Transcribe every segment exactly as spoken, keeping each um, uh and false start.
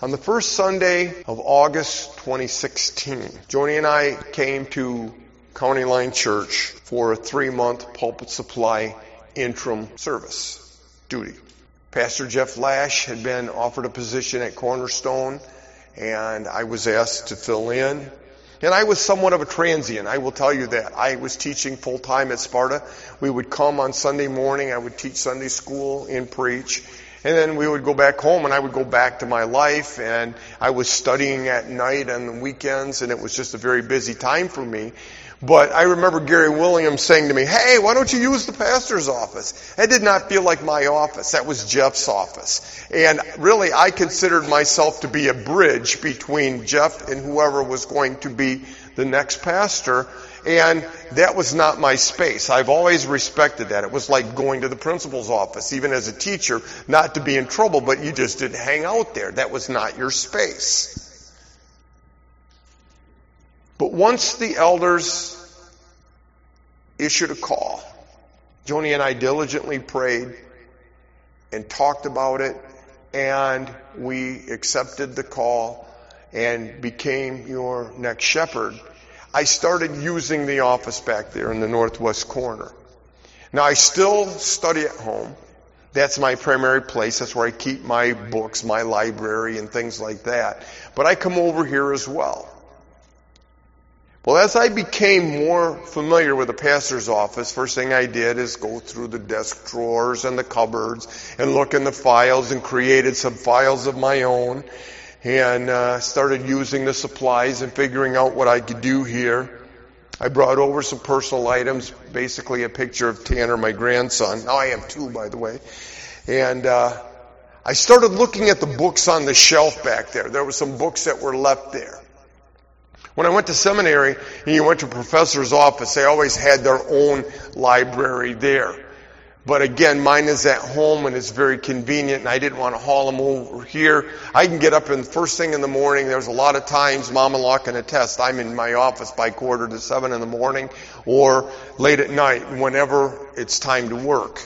On the first Sunday of August twenty sixteen, Joni and I came to County Line Church for a three-month pulpit supply interim service duty. Pastor Jeff Lash had been offered a position at Cornerstone, and I was asked to fill in. And I was somewhat of a transient, I will tell you that. I was teaching full-time at Sparta. We would come on Sunday morning, I would teach Sunday school and preach. And then we would go back home, and I would go back to my life, and I was studying at night on the weekends, and it was just a very busy time for me. But I remember Gary Williams saying to me, "Hey, why don't you use the pastor's office?" That did not feel like my office. That was Jeff's office. And really, I considered myself to be a bridge between Jeff and whoever was going to be the next pastor. And that was not my space. I've always respected that. It was like going to the principal's office, even as a teacher, not to be in trouble, but you just didn't hang out there. That was not your space. But once the elders issued a call, Joni and I diligently prayed and talked about it, and we accepted the call and became your next shepherd. I started using the office back there in the northwest corner. Now, I still study at home. That's my primary place. That's where I keep my books, my library, and things like that. But I come over here as well. Well, as I became more familiar with the pastor's office, first thing I did is go through the desk drawers and the cupboards and look in the files, and created some files of my own. And uh, started using the supplies and figuring out what I could do here. I brought over some personal items, basically a picture of Tanner, my grandson. Now I have two, by the way. And uh, I started looking at the books on the shelf back there. There were some books that were left there. When I went to seminary and you went to a professor's office, they always had their own library there. But again, mine is at home, and it's very convenient, and I didn't want to haul them over here. I can get up in first thing in the morning. There's a lot of times, Mom-in-law can attest, I'm in my office by quarter to seven in the morning or late at night, whenever it's time to work.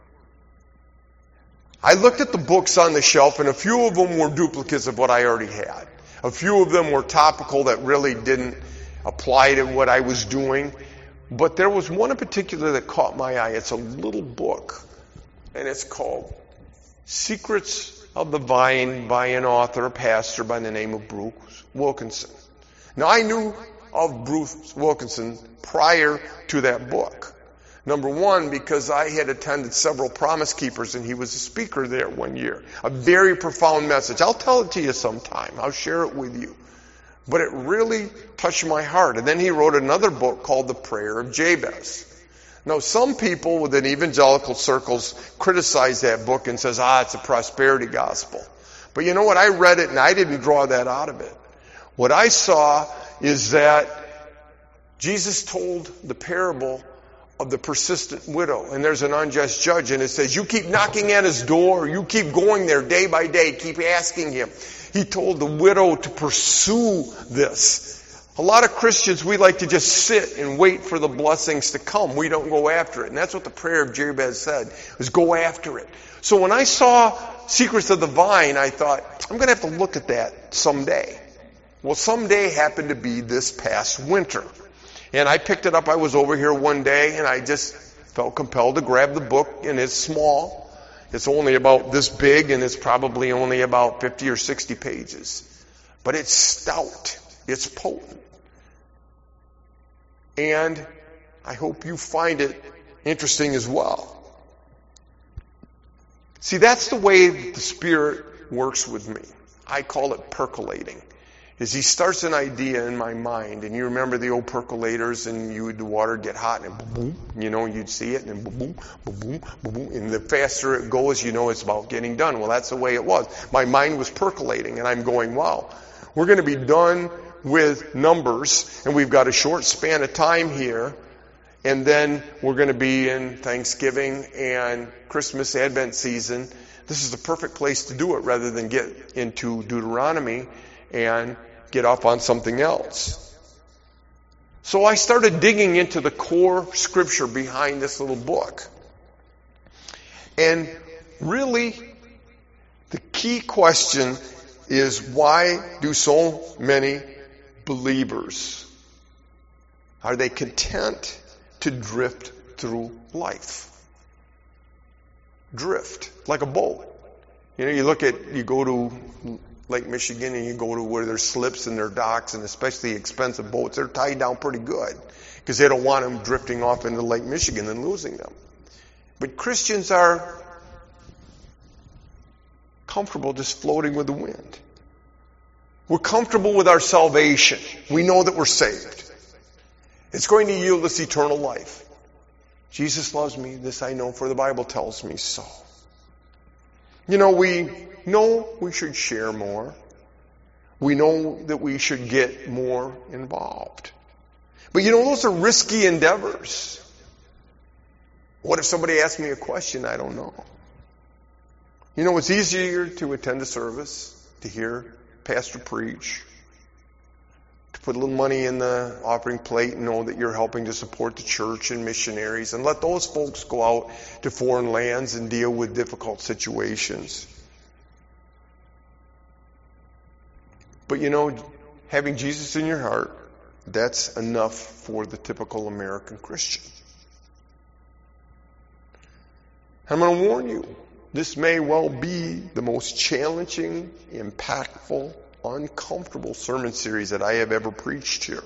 I looked at the books on the shelf, and a few of them were duplicates of what I already had. A few of them were topical that really didn't apply to what I was doing. But there was one in particular that caught my eye. It's a little book, and it's called Secrets of the Vine by an author, a pastor by the name of Bruce Wilkinson. Now, I knew of Bruce Wilkinson prior to that book. Number one, because I had attended several Promise Keepers, and he was a speaker there one year. A very profound message. I'll tell it to you sometime. I'll share it with you. But it really touched my heart. And then he wrote another book called The Prayer of Jabez. Now, some people within evangelical circles criticize that book and says, ah, it's a prosperity gospel. But you know what? I read it, and I didn't draw that out of it. What I saw is that Jesus told the parable of the persistent widow, and there's an unjust judge, and it says, you keep knocking at his door, you keep going there day by day, keep asking him. He told the widow to pursue this. A lot of Christians, we like to just sit and wait for the blessings to come. We don't go after it. And that's what the prayer of Jabez said, was go after it. So when I saw Secrets of the Vine, I thought, I'm going to have to look at that someday. Well, someday happened to be this past winter. And I picked it up. I was over here one day, and I just felt compelled to grab the book, and it's small. It's only about this big, and it's probably only about fifty or sixty pages. But it's stout. It's potent. And I hope you find it interesting as well. See, that's the way that the Spirit works with me. I call it percolating. Is he starts an idea in my mind, and you remember the old percolators, and you would, the water get hot, and boom, boom, you know, you'd see it, and boom, boom, boom, boom, boom, and the faster it goes, you know it's about getting done. Well, that's the way it was. My mind was percolating, and I'm going, wow, we're going to be done with Numbers, and we've got a short span of time here, and then we're going to be in Thanksgiving and Christmas Advent season. This is the perfect place to do it rather than get into Deuteronomy and get off on something else. So I started digging into the core scripture behind this little book. And really, the key question is, why do so many believers, are they content to drift through life? Drift, like a boat. You know, you look at, you go to Lake Michigan and you go to where there's slips and there are docks, and especially expensive boats, they're tied down pretty good because they don't want them drifting off into Lake Michigan and losing them. But Christians are comfortable just floating with the wind. We're comfortable with our salvation. We know that we're saved. It's going to yield us eternal life. Jesus loves me, this I know, for the Bible tells me so. You know, we know we should share more. We know that we should get more involved. But you know, those are risky endeavors. What if somebody asks me a question I don't know? You know, it's easier to attend a service, to hear pastor preach, to put a little money in the offering plate and know that you're helping to support the church and missionaries, and let those folks go out to foreign lands and deal with difficult situations. But you know, having Jesus in your heart, that's enough for the typical American Christian. I'm going to warn you, this may well be the most challenging, impactful, uncomfortable sermon series that I have ever preached here.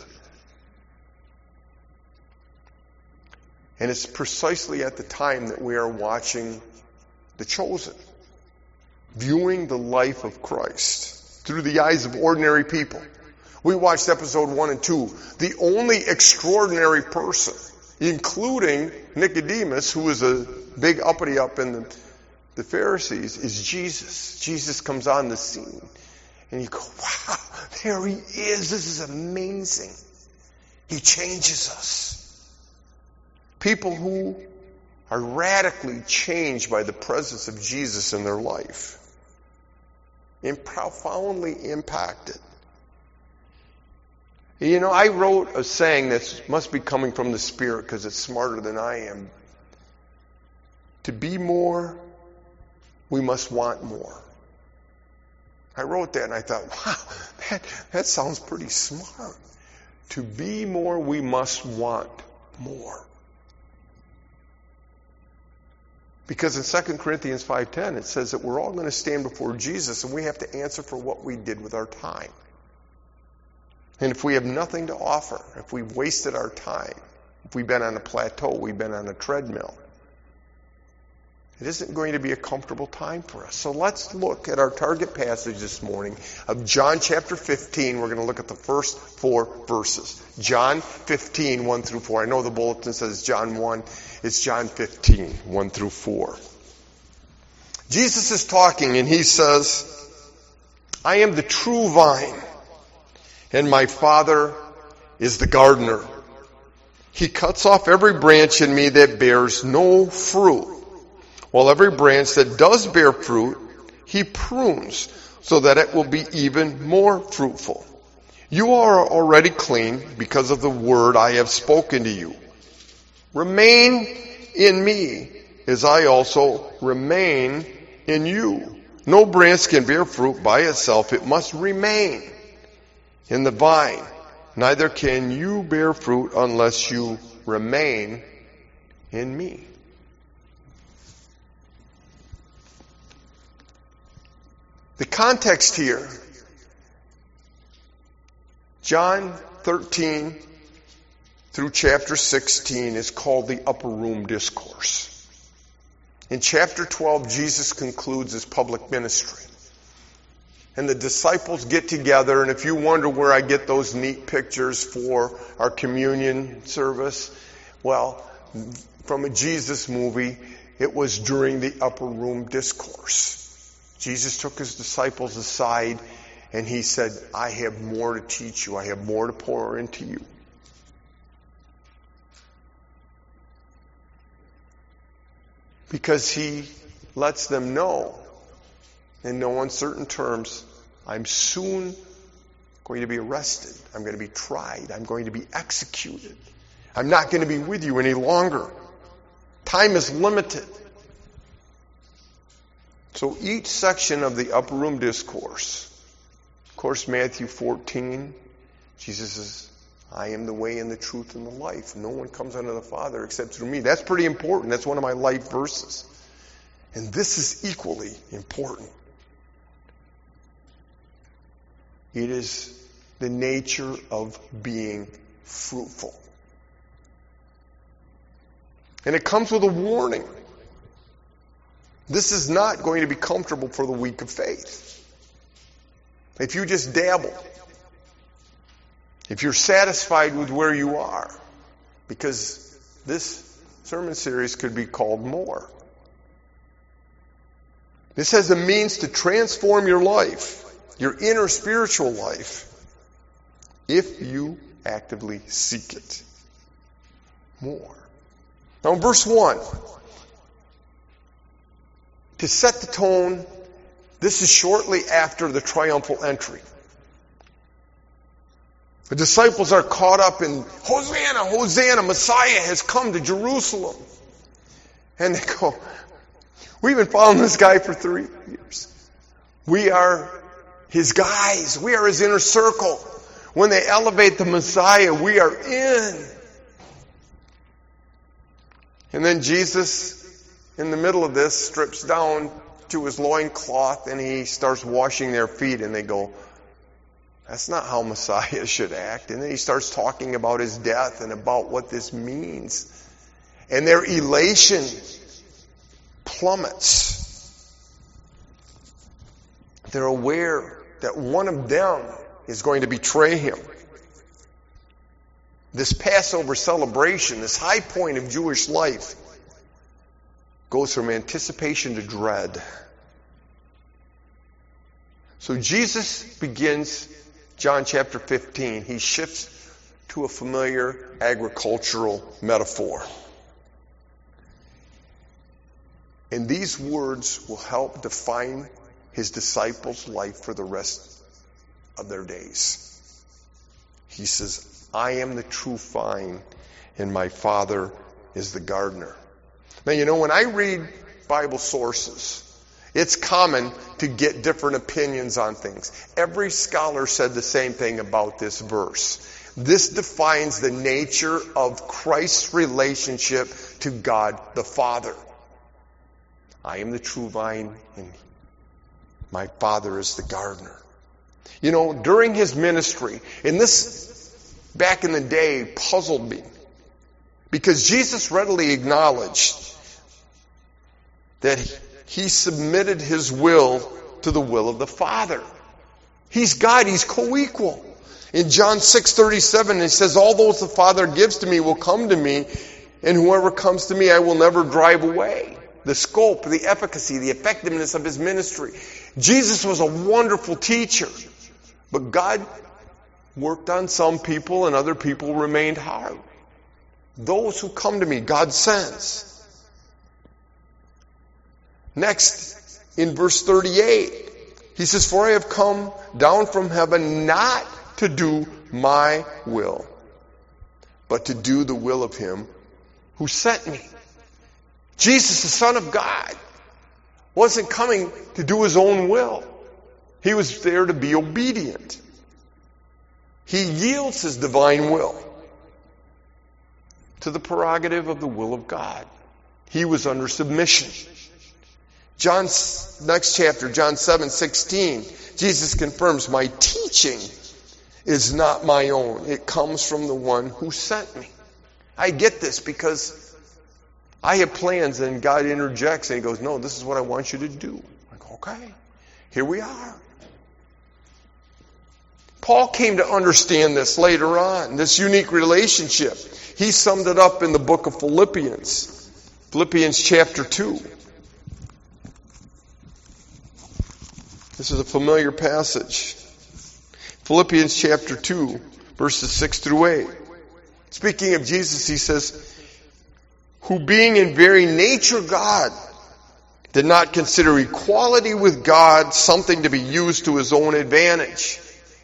And it's precisely at the time that we are watching The Chosen, viewing the life of Christ through the eyes of ordinary people. We watched episode one and two. The only extraordinary person, including Nicodemus, who was a big uppity up in the, the Pharisees, is Jesus. Jesus comes on the scene. And you go, wow, there he is. This is amazing. He changes us. People who are radically changed by the presence of Jesus in their life. And profoundly impacted. You know, I wrote a saying that must be coming from the Spirit because it's smarter than I am. To be more, we must want more. I wrote that and I thought, wow, that, that sounds pretty smart. To be more, we must want more. Because in Second Corinthians five ten, it says that we're all going to stand before Jesus and we have to answer for what we did with our time. And if we have nothing to offer, if we've wasted our time, if we've been on a plateau, we've been on a treadmill, it isn't going to be a comfortable time for us. So let's look at our target passage this morning of John chapter fifteen. We're going to look at the first four verses. John fifteen, one through four. I know the bulletin says John one. It's John fifteen, one through four. Jesus is talking and he says, I am the true vine, and my Father is the gardener. He cuts off every branch in me that bears no fruit, while every branch that does bear fruit, he prunes, so that it will be even more fruitful. You are already clean because of the word I have spoken to you. Remain in me, as I also remain in you. No branch can bear fruit by itself. It must remain in the vine. Neither can you bear fruit unless you remain in me. The context here, John thirteen through chapter sixteen, is called the Upper Room Discourse. In chapter twelve, Jesus concludes his public ministry. And the disciples get together, and if you wonder where I get those neat pictures for our communion service, well, from a Jesus movie, it was during the Upper Room Discourse. Jesus took his disciples aside and he said, I have more to teach you. I have more to pour into you. Because he lets them know in no uncertain terms, I'm soon going to be arrested. I'm going to be tried. I'm going to be executed. I'm not going to be with you any longer. Time is limited. So each section of the Upper Room Discourse course, Matthew fourteen, Jesus says, I am the way and the truth and the life. No one comes unto the Father except through me. That's pretty important. That's one of my life verses. And this is equally important. It is the nature of being fruitful. And it comes with a warning. This is not going to be comfortable for the weak of faith. If you just dabble, if you're satisfied with where you are, because this sermon series could be called More. This has a means to transform your life, your inner spiritual life, if you actively seek it. More. Now in verse one, to set the tone, this is shortly after the triumphal entry. The disciples are caught up in, Hosanna, Hosanna, Messiah has come to Jerusalem. And they go, we've been following this guy for three years. We are his guys. We are his inner circle. When they elevate the Messiah, we are in. And then Jesus, in the middle of this, strips down to his loincloth and he starts washing their feet, and they go, that's not how Messiah should act. And then he starts talking about his death and about what this means. And their elation plummets. They're aware that one of them is going to betray him. This Passover celebration, this high point of Jewish life, goes from anticipation to dread. So Jesus begins John chapter fifteen. He shifts to a familiar agricultural metaphor. And these words will help define his disciples' life for the rest of their days. He says, I am the true vine, and my Father is the gardener. Now, you know, when I read Bible sources, it's common to get different opinions on things. Every scholar said the same thing about this verse. This defines the nature of Christ's relationship to God the Father. I am the true vine, and my Father is the gardener. You know, during his ministry, and this back in the day puzzled me, because Jesus readily acknowledged that he submitted his will to the will of the Father. He's God. He's co-equal. In John six thirty-seven, it says, all those the Father gives to me will come to me, and whoever comes to me I will never drive away. The scope, the efficacy, the effectiveness of his ministry. Jesus was a wonderful teacher, but God worked on some people and other people remained hard. Those who come to me, God sends. Next, in verse thirty-eight, he says, for I have come down from heaven not to do my will, but to do the will of him who sent me. Jesus, the Son of God, wasn't coming to do his own will. He was there to be obedient. He yields his divine will to the prerogative of the will of God. He was under submission. John's next chapter, John seven sixteen, Jesus confirms, my teaching is not my own. It comes from the one who sent me. I get this because I have plans, and God interjects and he goes, no, this is what I want you to do. I go, okay, here we are. Paul came to understand this later on, this unique relationship. He summed it up in the book of Philippians, Philippians chapter two. This is a familiar passage. Philippians chapter two, verses six through eight. Speaking of Jesus, he says, who being in very nature God, did not consider equality with God something to be used to his own advantage.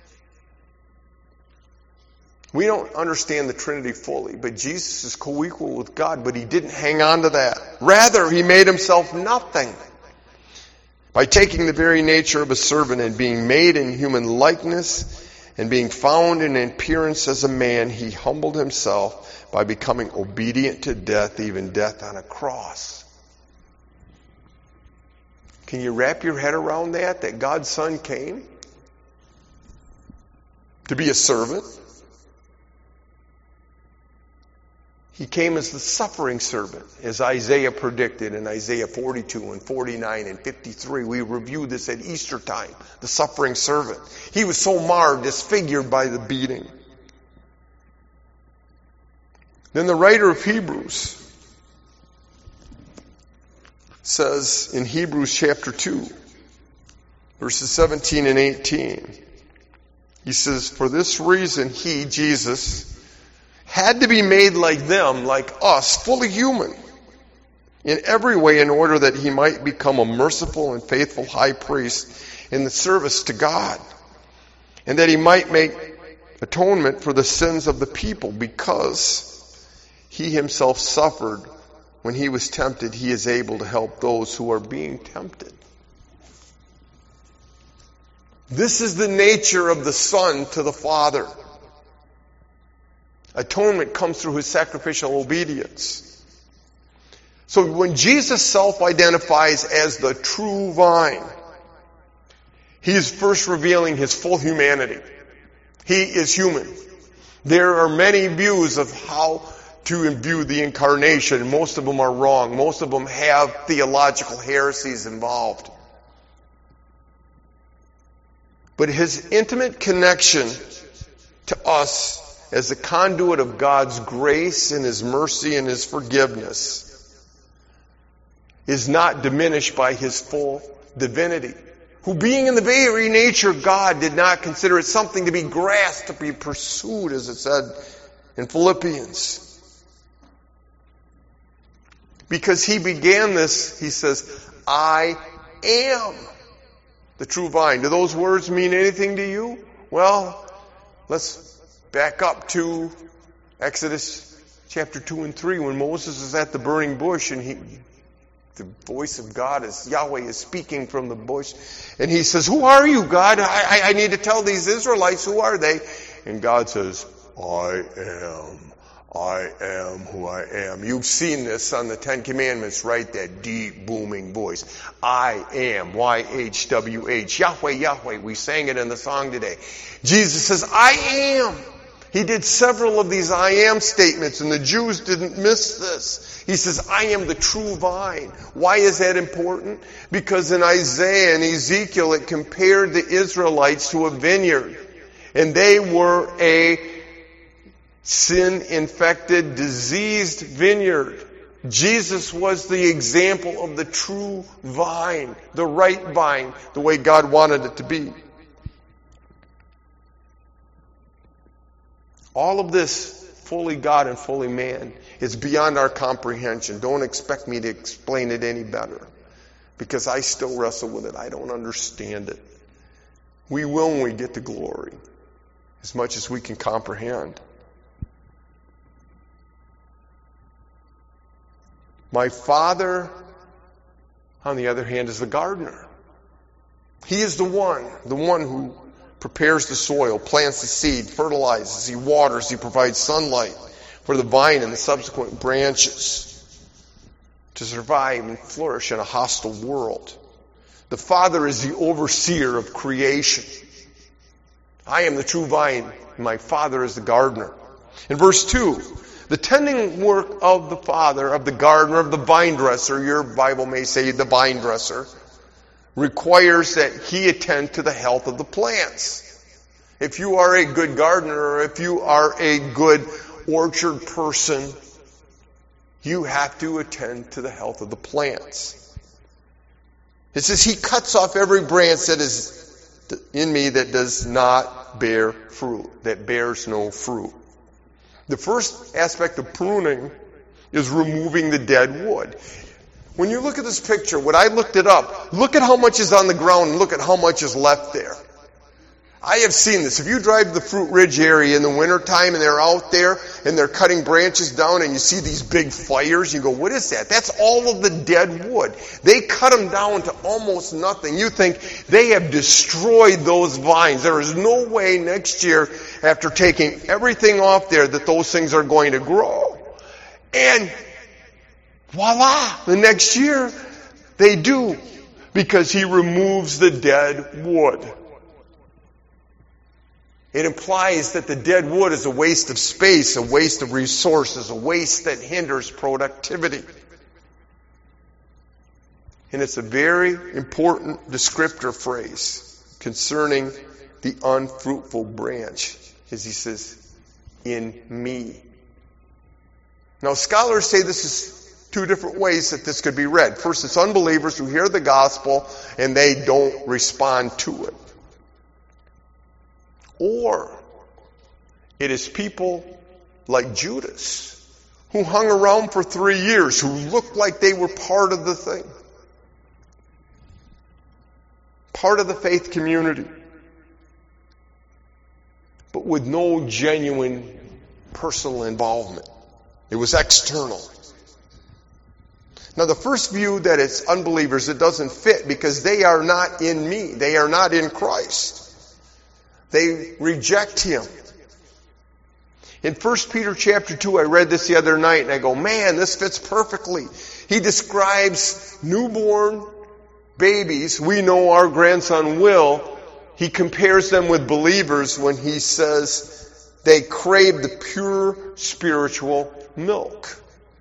We don't understand the Trinity fully, but Jesus is co-equal with God, but he didn't hang on to that. Rather, he made himself nothing By taking the very nature of a servant and being made in human likeness and being found in appearance as a man, he humbled himself by becoming obedient to death, even death on a cross. Can you wrap your head around that? That God's Son came to be a servant. He came as the suffering servant, as Isaiah predicted in Isaiah forty-two and forty-nine and fifty-three. We reviewed this at Easter time, the suffering servant. He was so marred, disfigured by the beating. Then the writer of Hebrews says in Hebrews chapter two, verses seventeen and eighteen, he says, for this reason he, Jesus, had to be made like them, like us, fully human, in every way in order that he might become a merciful and faithful high priest in the service to God, and that he might make atonement for the sins of the people, because he himself suffered when he was tempted. He is able to help those who are being tempted. This is the nature of the Son to the Father. Atonement comes through his sacrificial obedience. So when Jesus self-identifies as the true vine, he is first revealing his full humanity. He is human. There are many views of how to view the incarnation. Most of them are wrong. Most of them have theological heresies involved. But his intimate connection to us as the conduit of God's grace and his mercy and his forgiveness is not diminished by his full divinity, who being in the very nature of God did not consider it something to be grasped, to be pursued, as it said in Philippians. Because he began this, he says, I am the true vine. Do those words mean anything to you? Well, let's back up to Exodus chapter two and three, when Moses is at the burning bush and he, the voice of God is, Yahweh is speaking from the bush, and he says, who are you, God? I, I need to tell these Israelites, who are they? And God says, I am. I am who I am. You've seen this on the Ten Commandments, right? That deep, booming voice. I am. Y H W H. Yahweh, Yahweh. We sang it in the song today. Jesus says, I am. He did several of these I am statements, and the Jews didn't miss this. He says, I am the true vine. Why is that important? Because in Isaiah and Ezekiel, it compared the Israelites to a vineyard. And they were a sin-infected, diseased vineyard. Jesus was the example of the true vine, the right vine, the way God wanted it to be. All of this, fully God and fully man, is beyond our comprehension. Don't expect me to explain it any better, because I still wrestle with it. I don't understand it. We will when we get to glory, as much as we can comprehend. My Father, on the other hand, is the gardener. He is the one, the one who prepares the soil, plants the seed, fertilizes, he waters, he provides sunlight for the vine and the subsequent branches to survive and flourish in a hostile world. The Father is the overseer of creation. I am the true vine, and my Father is the gardener. In verse two, the tending work of the Father, of the gardener, of the vine dresser, your Bible may say the vine dresser, requires that he attend to the health of the plants. If you are a good gardener, or if you are a good orchard person, you have to attend to the health of the plants. It says he cuts off every branch that is in me that does not bear fruit, that bears no fruit. The first aspect of pruning is removing the dead wood. When you look at this picture, when I looked it up, look at how much is on the ground and look at how much is left there. I have seen this. If you drive to the Fruit Ridge area in the wintertime and they're out there and they're cutting branches down and you see these big fires, you go, what is that? That's all of the dead wood. They cut them down to almost nothing. You think they have destroyed those vines. There is no way next year, after taking everything off there, that those things are going to grow. And voila, the next year they do, because he removes the dead wood. It implies that the dead wood is a waste of space, a waste of resources, a waste that hinders productivity. And it's a very important descriptor phrase concerning the unfruitful branch, as he says, in me. Now, scholars say this is two different ways that this could be read. First, it's unbelievers who hear the gospel and they don't respond to it. Or it is people like Judas, who hung around for three years, who looked like they were part of the thing, part of the faith community, but with no genuine personal involvement. It was external. Now, the first view that it's unbelievers, it doesn't fit because they are not in me. They are not in Christ. They reject him. In First Peter chapter two, I read this the other night and I go, man, this fits perfectly. He describes newborn babies. We know our grandson Will. He compares them with believers when he says they crave the pure spiritual milk.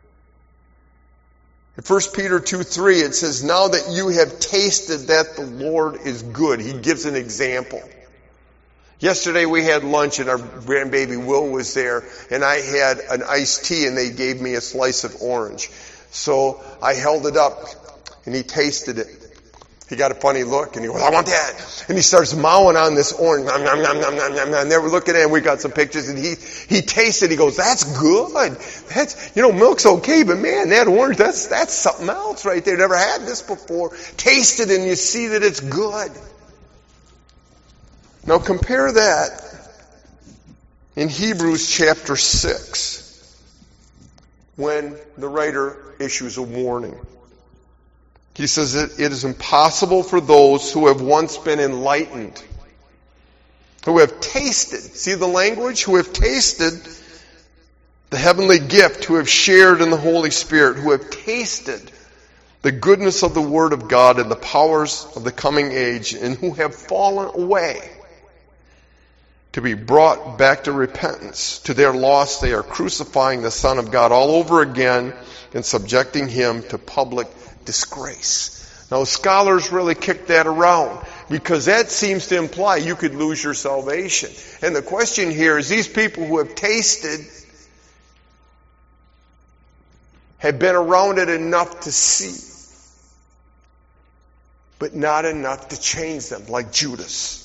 In First Peter two three, it says, now that you have tasted that the Lord is good. He gives an example. Yesterday we had lunch and our grandbaby Will was there and I had an iced tea and they gave me a slice of orange. So I held it up and he tasted it. He got a funny look and he goes, I want that. And he starts mowing on this orange. Nom, nom, nom, nom, nom, nom, nom. And they were looking at it and we got some pictures and he, he tasted, he goes, that's good. That's, you know, milk's okay, but man, that orange, that's, that's something else right there. Never had this before. Taste it and you see that it's good. Now compare that in Hebrews chapter six, when the writer issues a warning. He says that it is impossible for those who have once been enlightened, who have tasted, see the language, who have tasted the heavenly gift, who have shared in the Holy Spirit, who have tasted the goodness of the Word of God and the powers of the coming age, and who have fallen away, to be brought back to repentance. To their loss, they are crucifying the Son of God all over again and subjecting him to public disgrace. Now, scholars really kick that around because that seems to imply you could lose your salvation. And the question here is, these people who have tasted have been around it enough to see, but not enough to change them, like Judas.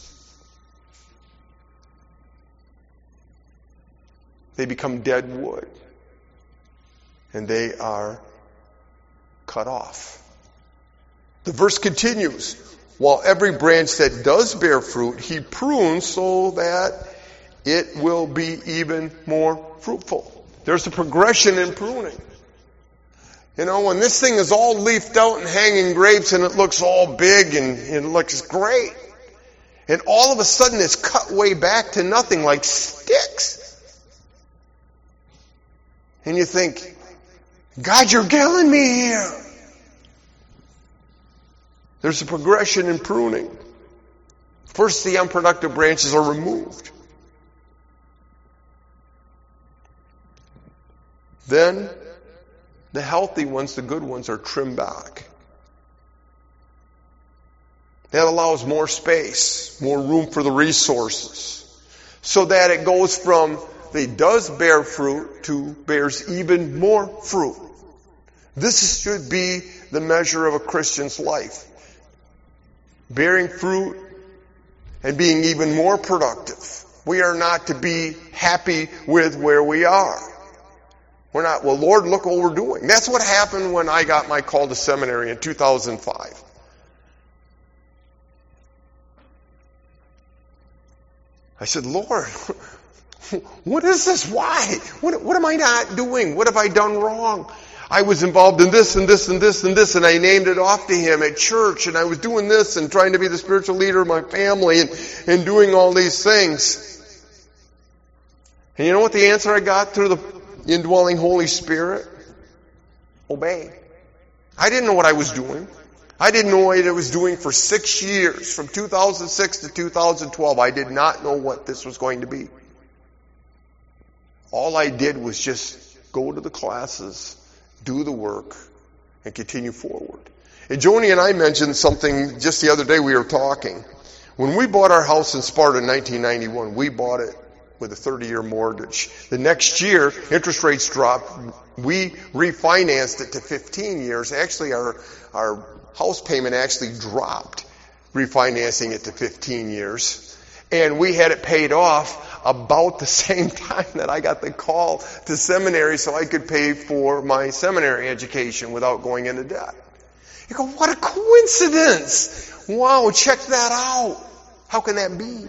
They become dead wood. And they are cut off. The verse continues. While every branch that does bear fruit, he prunes so that it will be even more fruitful. There's a progression in pruning. You know, when this thing is all leafed out and hanging grapes and it looks all big and it looks great, and all of a sudden it's cut way back to nothing, like sticks. And you think, God, you're killing me here. There's a progression in pruning. First, the unproductive branches are removed. Then, the healthy ones, the good ones, are trimmed back. That allows more space, more room for the resources, so that it goes from it does bear fruit to bears even more fruit. This should be the measure of a Christian's life. Bearing fruit and being even more productive. We are not to be happy with where we are. We're not, well, Lord, look what we're doing. That's what happened when I got my call to seminary in two thousand five. I said, Lord, what is this? Why? What, what am I not doing? What have I done wrong? I was involved in this and this and this and this, and I named it off to him at church, and I was doing this and trying to be the spiritual leader of my family and, and doing all these things. And you know what the answer I got through the indwelling Holy Spirit? Obey. I didn't know what I was doing. I didn't know what I was doing for six years, from two thousand six to two thousand twelve. I did not know what this was going to be. All I did was just go to the classes, do the work, and continue forward. And Joni and I mentioned something just the other day. We were talking. When we bought our house in Sparta in nineteen ninety-one, we bought it with a thirty-year mortgage. The next year, interest rates dropped. We refinanced it to fifteen years. Actually, our, our house payment actually dropped, refinancing it to fifteen years. And we had it paid off about the same time that I got the call to seminary so I could pay for my seminary education without going into debt. You go, what a coincidence! Wow, check that out. How can that be?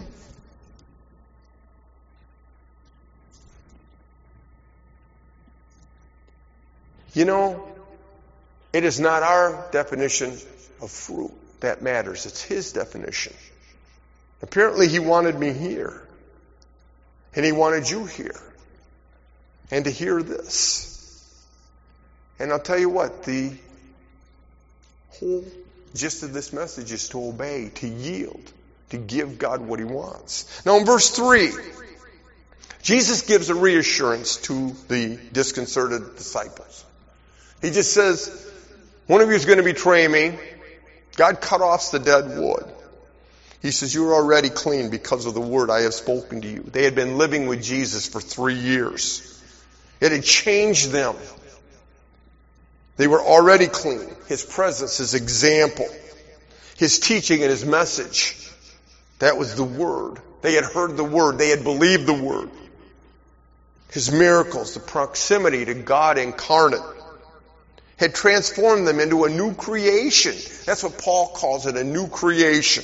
You know, it is not our definition of fruit that matters. It's his definition. Apparently he wanted me here. And he wanted you here. And to hear this. And I'll tell you what, the whole gist of this message is to obey, to yield, to give God what he wants. Now in verse three, Jesus gives a reassurance to the disconcerted disciples. He just says, one of you is going to betray me. God cut off the dead wood. He says, you are already clean because of the word I have spoken to you. They had been living with Jesus for three years. It had changed them. They were already clean. His presence, his example, his teaching and his message. That was the word. They had heard the word. They had believed the word. His miracles, the proximity to God incarnate, had transformed them into a new creation. That's what Paul calls it, a new creation.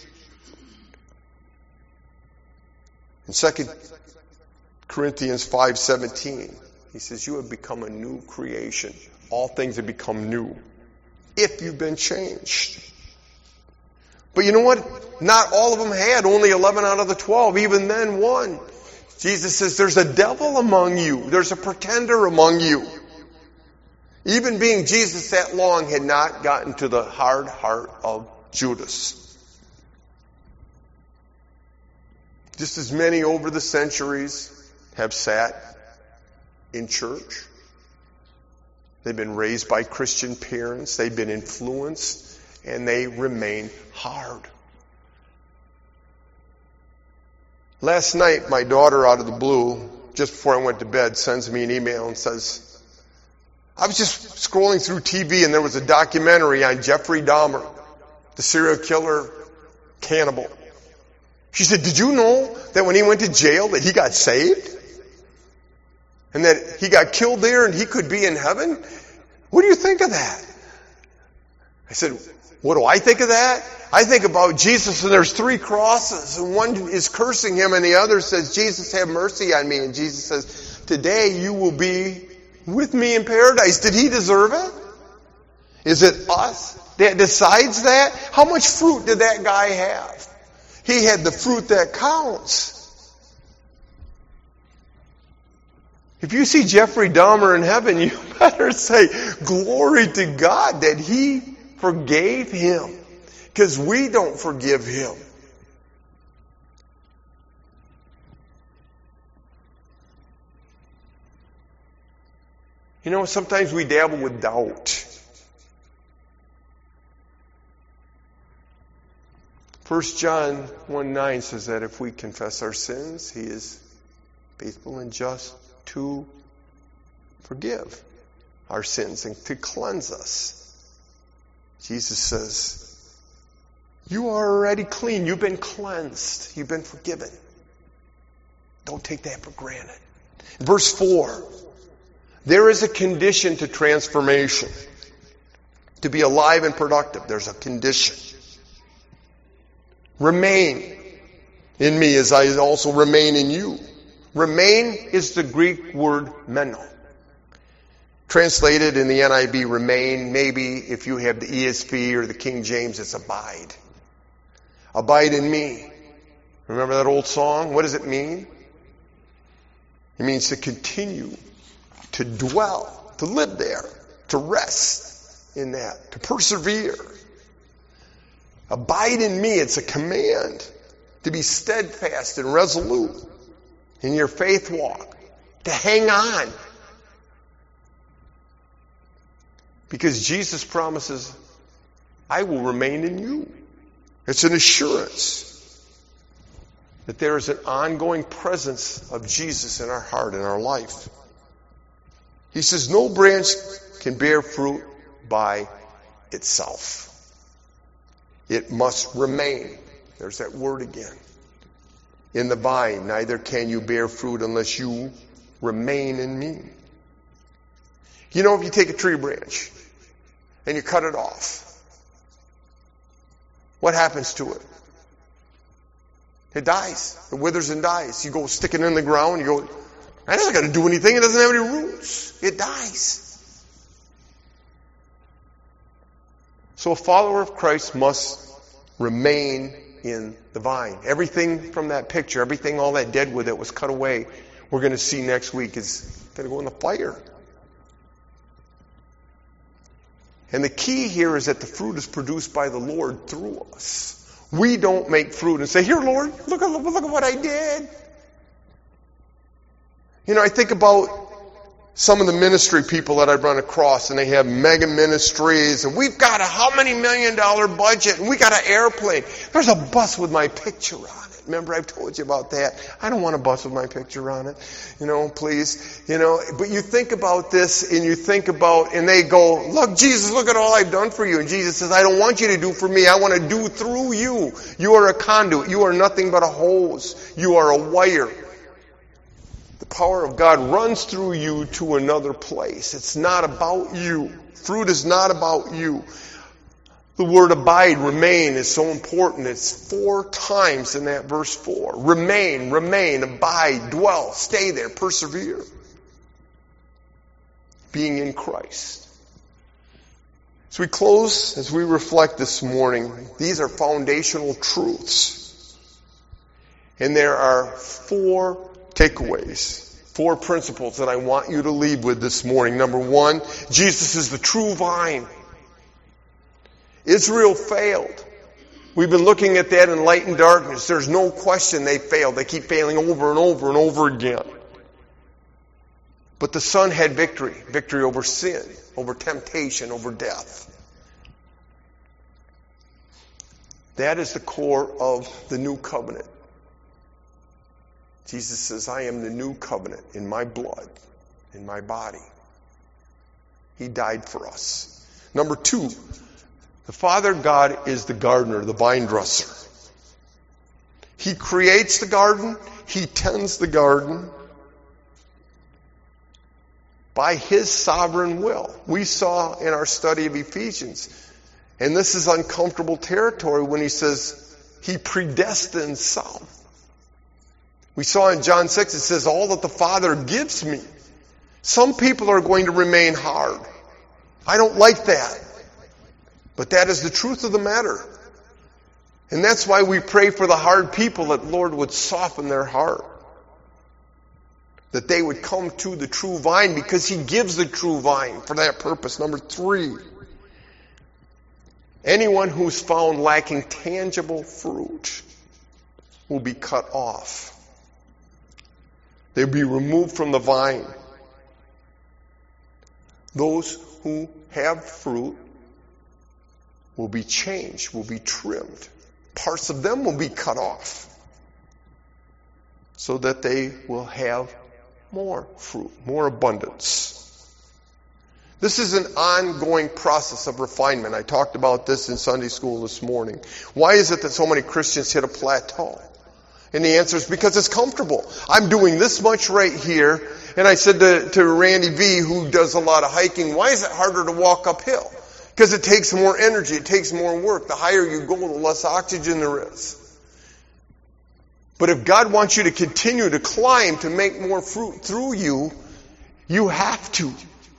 In Second Corinthians five seventeen, he says, you have become a new creation. All things have become new if you've been changed. But you know what? Not all of them had. Only eleven out of the twelve. Even then, one. Jesus says, there's a devil among you. There's a pretender among you. Even being Jesus that long had not gotten to the hard heart of Judas. Just as many over the centuries have sat in church. They've been raised by Christian parents. They've been influenced. And they remain hard. Last night, my daughter, out of the blue, just before I went to bed, sends me an email and says, I was just scrolling through T V and there was a documentary on Jeffrey Dahmer, the serial killer cannibal. She said, did you know that when he went to jail that he got saved? And that he got killed there and he could be in heaven? What do you think of that? I said, what do I think of that? I think about Jesus and there's three crosses and one is cursing him and the other says, Jesus, have mercy on me. And Jesus says, today you will be with me in paradise. Did he deserve it? Is it us that decides that? How much fruit did that guy have? He had the fruit that counts. If you see Jeffrey Dahmer in heaven, you better say, glory to God that he forgave him. Because we don't forgive him. You know, sometimes we dabble with doubt. First John one nine says that if we confess our sins, he is faithful and just to forgive our sins and to cleanse us. Jesus says, you are already clean. You've been cleansed. You've been forgiven. Don't take that for granted. Verse four. There is a condition to transformation. To be alive and productive, there's a condition. Remain. in me as I also remain in you. Remain is the Greek word meno. Translated in the N I V, remain. Maybe if you have the E S V or the King James, it's abide. Abide in me. Remember that old song? What does it mean? It means to continue, to dwell, to live there, to rest in that, to persevere. Abide in me, it's a command to be steadfast and resolute in your faith walk, to hang on. Because Jesus promises, I will remain in you. It's an assurance that there is an ongoing presence of Jesus in our heart, in our life. He says, no branch can bear fruit by itself. It must remain. There's that word again. In the vine, neither can you bear fruit unless you remain in me. You know, if you take a tree branch and you cut it off, what happens to it? It dies. It withers and dies. You go stick it in the ground, you go, that's not going to do anything. It doesn't have any roots. It dies. So a follower of Christ must remain in the vine. Everything from that picture, everything, all that dead with it was cut away. We're going to see next week is going to go in the fire. And the key here is that the fruit is produced by the Lord through us. We don't make fruit and say, here, Lord, look at, look at what I did. You know, I think about some of the ministry people that I've run across, and they have mega ministries, and we've got a how many million dollar budget, and we got an airplane. There's a bus with my picture on it. Remember, I've told you about that. I don't want a bus with my picture on it. You know, please. You know, but you think about this, and you think about, and they go, look, Jesus, look at all I've done for you. And Jesus says, I don't want you to do for me. I want to do through you. You are a conduit. You are nothing but a hose. You are a wire. The power of God runs through you to another place. It's not about you. Fruit is not about you. The word abide, remain, is so important. It's four times in that verse four. Remain, remain, abide, dwell, stay there, persevere. Being in Christ. As we close, as we reflect this morning, these are foundational truths. And there are four takeaways, four principles that I want you to leave with this morning. Number one, Jesus is the true vine. Israel failed. We've been looking at that in light and darkness. There's no question they failed. They keep failing over and over and over again. But the Son had victory. Victory over sin, over temptation, over death. That is the core of the new covenant. Jesus says, I am the new covenant in my blood, in my body. He died for us. Number two, the Father God is the gardener, the vine dresser. He creates the garden. He tends the garden by His sovereign will. We saw in our study of Ephesians, and this is uncomfortable territory when he says He predestines some. We saw in John six, it says, all that the Father gives me. Some people are going to remain hard. I don't like that. But that is the truth of the matter. And that's why we pray for the hard people, that Lord would soften their heart. That they would come to the true vine, because He gives the true vine for that purpose. Number three, anyone who's found lacking tangible fruit will be cut off. They'll be removed from the vine. Those who have fruit will be changed, will be trimmed. Parts of them will be cut off so that they will have more fruit, more abundance. This is an ongoing process of refinement. I talked about this in Sunday school this morning. Why is it that so many Christians hit a plateau? And the answer is because it's comfortable. I'm doing this much right here. And I said to, to Randy V, who does a lot of hiking, why is it harder to walk uphill? Because it takes more energy. It takes more work. The higher you go, the less oxygen there is. But if God wants you to continue to climb, to make more fruit through you, you have to.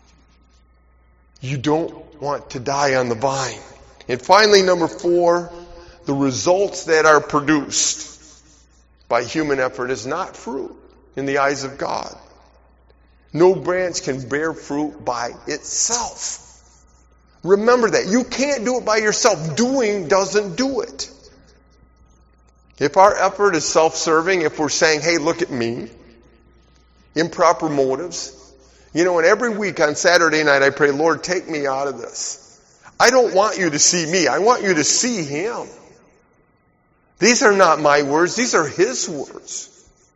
You don't want to die on the vine. And finally, number four, the results that are produced by human effort is not fruit in the eyes of God. No branch can bear fruit by itself. Remember that. You can't do it by yourself. Doing doesn't do it. If our effort is self-serving, if we're saying, hey, look at me, improper motives. You know, and every week on Saturday night I pray, Lord, take me out of this. I don't want you to see me. I want you to see Him. These are not my words. These are His words.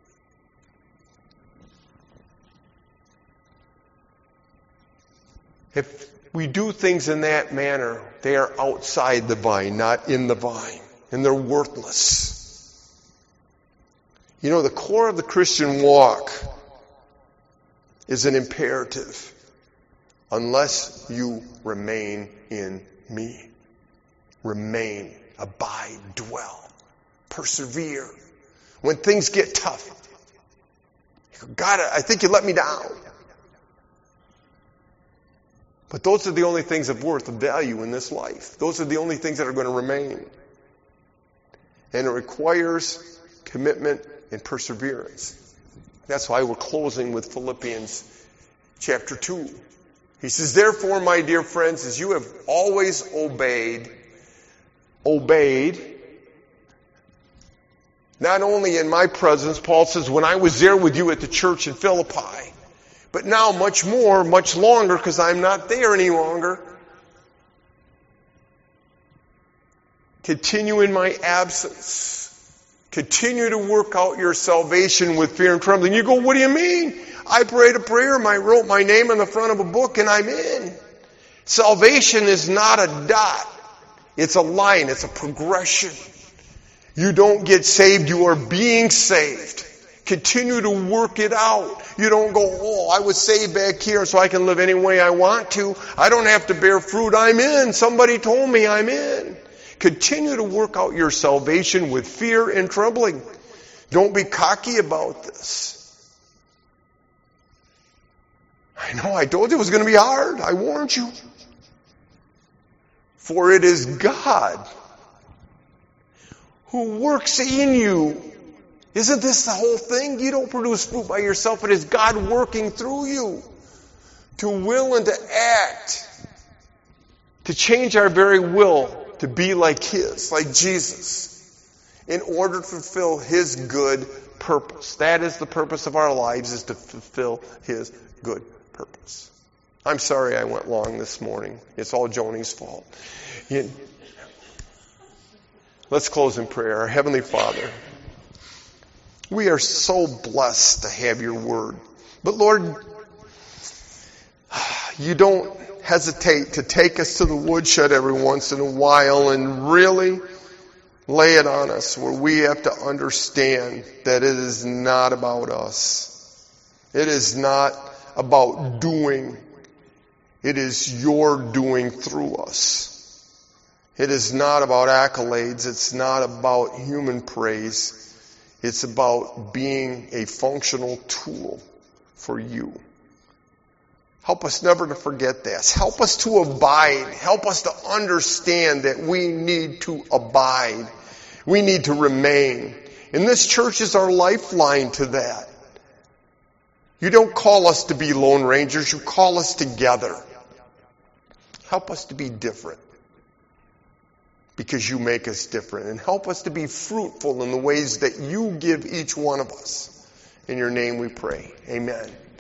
If we do things in that manner, they are outside the vine, not in the vine. And they're worthless. You know, the core of the Christian walk is an imperative. Unless you remain in me. Remain, abide, dwell, persevere. When things get tough, God, I think you let me down. But those are the only things of worth, of value in this life. Those are the only things that are going to remain. And it requires commitment and perseverance. That's why we're closing with Philippians chapter two. He says, therefore, my dear friends, as you have always obeyed, obeyed, not only in my presence, Paul says, when I was there with you at the church in Philippi, but now much more, much longer, because I'm not there any longer. Continue in my absence. Continue to work out your salvation with fear and trembling. You go, what do you mean? I prayed a prayer, I wrote my name on the front of a book, and I'm in. Salvation is not a dot. It's a line. It's a progression. You don't get saved. You are being saved. Continue to work it out. You don't go, oh, I was saved back here so I can live any way I want to. I don't have to bear fruit. I'm in. Somebody told me I'm in. Continue to work out your salvation with fear and trembling. Don't be cocky about this. I know, I told you it was going to be hard. I warned you. For it is God who works in you. Isn't this the whole thing? You don't produce fruit by yourself. It is God working through you to will and to act, to change our very will to be like His, like Jesus, in order to fulfill His good purpose. That is the purpose of our lives, is to fulfill His good purpose. I'm sorry I went long this morning. It's all Joni's fault. Let's close in prayer. Our Heavenly Father, we are so blessed to have your word. But Lord, you don't hesitate to take us to the woodshed every once in a while and really lay it on us, where we have to understand that it is not about us. It is not about doing. It is your doing through us. It is not about accolades. It's not about human praise. It's about being a functional tool for you. Help us never to forget this. Help us to abide. Help us to understand that we need to abide. We need to remain. And this church is our lifeline to that. You don't call us to be lone rangers. You call us together. Help us to be different, because you make us different. And help us to be fruitful in the ways that you give each one of us. In your name we pray. Amen.